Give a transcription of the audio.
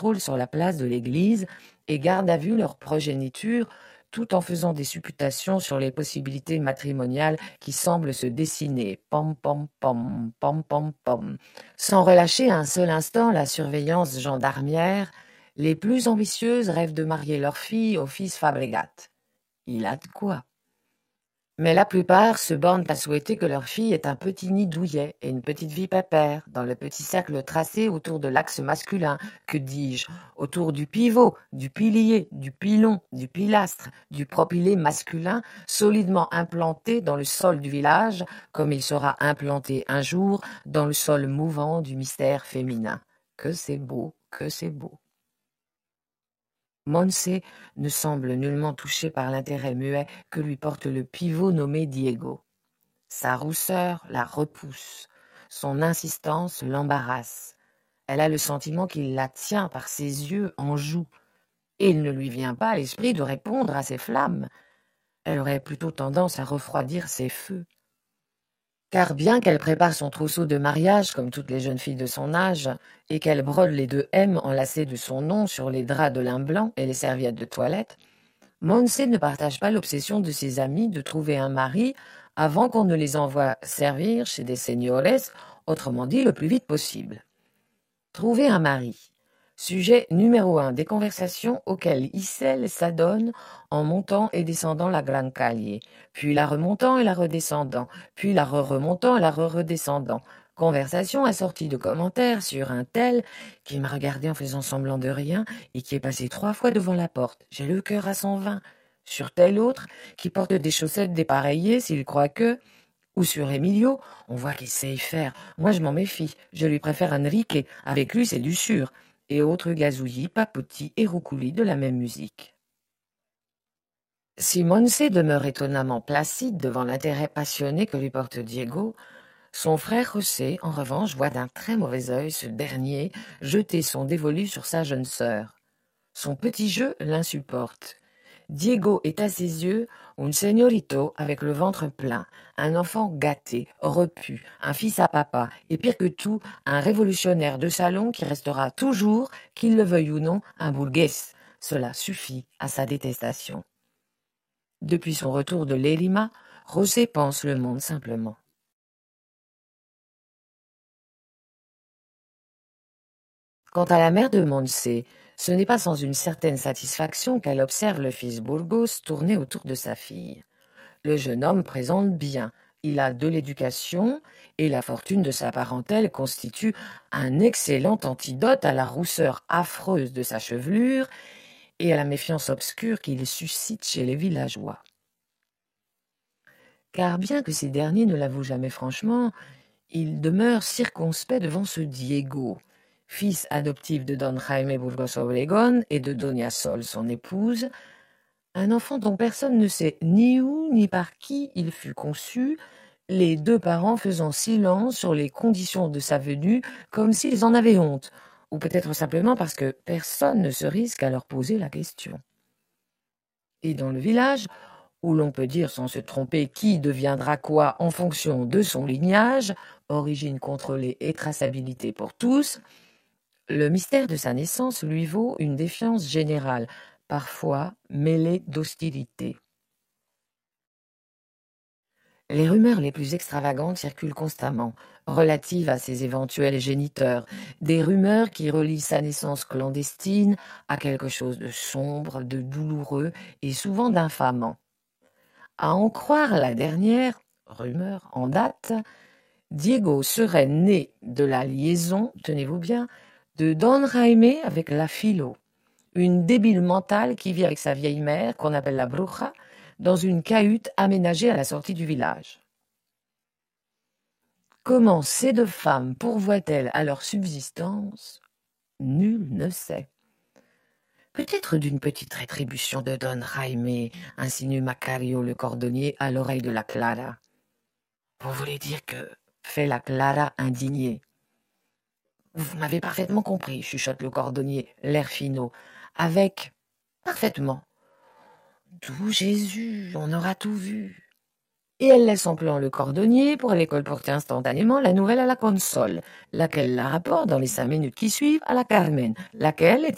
patrouillent sur la place de l'église et gardent à vue leur progéniture, tout en faisant des supputations sur les possibilités matrimoniales qui semblent se dessiner, pom pom pom, pom pom pom. Sans relâcher un seul instant la surveillance gendarmière, les plus ambitieuses rêvent de marier leur fille au fils Fabregat. Il a de quoi. Mais la plupart se bornent à souhaiter que leur fille ait un petit nid douillet et une petite vie pépère, dans le petit cercle tracé autour de l'axe masculin, que dis-je, autour du pivot, du pilier, du pilon, du pilastre, du propylée masculin, solidement implanté dans le sol du village, comme il sera implanté un jour dans le sol mouvant du mystère féminin. Que c'est beau, que c'est beau. Montse ne semble nullement touché par l'intérêt muet que lui porte le pivot nommé Diego. Sa rousseur la repousse, son insistance l'embarrasse. Elle a le sentiment qu'il la tient par ses yeux en joue, et il ne lui vient pas à l'esprit de répondre à ses flammes. Elle aurait plutôt tendance à refroidir ses feux. Car bien qu'elle prépare son trousseau de mariage comme toutes les jeunes filles de son âge, et qu'elle brode les 2 M enlacés de son nom sur les draps de lin blanc et les serviettes de toilette, Montse ne partage pas l'obsession de ses amis de trouver un mari avant qu'on ne les envoie servir chez des señores, autrement dit le plus vite possible. Trouver un mari. Sujet numéro 1 des conversations auxquelles Issel s'adonne en montant et descendant la Gran Calle, puis la remontant et la redescendant, puis la remontant et la redescendant. Conversation assortie de commentaires sur un tel qui m'a regardé en faisant semblant de rien et qui est passé 3 fois devant la porte. J'ai le cœur à 120. Sur tel autre qui porte des chaussettes dépareillées s'il croit que... Ou sur Emilio, on voit qu'il sait y faire. Moi, je m'en méfie. Je lui préfère Enrique. Avec lui, c'est du sûr. Et autres gazouillis, papotis et roucoulis de la même musique. Si Montse demeure étonnamment placide devant l'intérêt passionné que lui porte Diego, son frère José, en revanche, voit d'un très mauvais œil ce dernier jeter son dévolu sur sa jeune sœur. Son petit jeu l'insupporte. Diego est à ses yeux un señorito avec le ventre plein, un enfant gâté, repu, un fils à papa, et pire que tout, un révolutionnaire de salon qui restera toujours, qu'il le veuille ou non, un burgués. Cela suffit à sa détestation. Depuis son retour de l'Elima, José pense le monde simplement. Quant à la mère de Montse, ce n'est pas sans une certaine satisfaction qu'elle observe le fils Burgos tourner autour de sa fille. Le jeune homme présente bien. Il a de l'éducation et la fortune de sa parentèle constitue un excellent antidote à la rousseur affreuse de sa chevelure et à la méfiance obscure qu'il suscite chez les villageois. Car bien que ces derniers ne l'avouent jamais franchement, ils demeurent circonspects devant ce Diego, fils adoptif de Don Jaime Burgos Obregón et de Doña Sol, son épouse, un enfant dont personne ne sait ni où ni par qui il fut conçu, les 2 parents faisant silence sur les conditions de sa venue comme s'ils en avaient honte, ou peut-être simplement parce que personne ne se risque à leur poser la question. Et dans le village, où l'on peut dire sans se tromper qui deviendra quoi en fonction de son lignage, origine contrôlée et traçabilité pour tous, le mystère de sa naissance lui vaut une défiance générale, parfois mêlée d'hostilité. Les rumeurs les plus extravagantes circulent constamment, relatives à ses éventuels géniteurs, des rumeurs qui relient sa naissance clandestine à quelque chose de sombre, de douloureux et souvent d'infamant. À en croire la dernière rumeur en date, Diego serait né de la liaison, tenez-vous bien, de Don Jaime avec la Philo, une débile mentale qui vit avec sa vieille mère, qu'on appelle la bruja, dans une cahute aménagée à la sortie du village. Comment ces 2 femmes pourvoient-elles à leur subsistance? Nul ne sait. Peut-être d'une petite rétribution de Don Jaime, insinue Macario le cordonnier à l'oreille de la Clara. Vous voulez dire que... fait la Clara indignée. Vous m'avez parfaitement compris, chuchote le cordonnier, l'air finaud. Avec... parfaitement. Tout Jésus, on aura tout vu. Et elle laisse en plan le cordonnier pour aller colporter instantanément la nouvelle à la console, laquelle la rapporte dans les 5 minutes qui suivent à la Carmen, laquelle est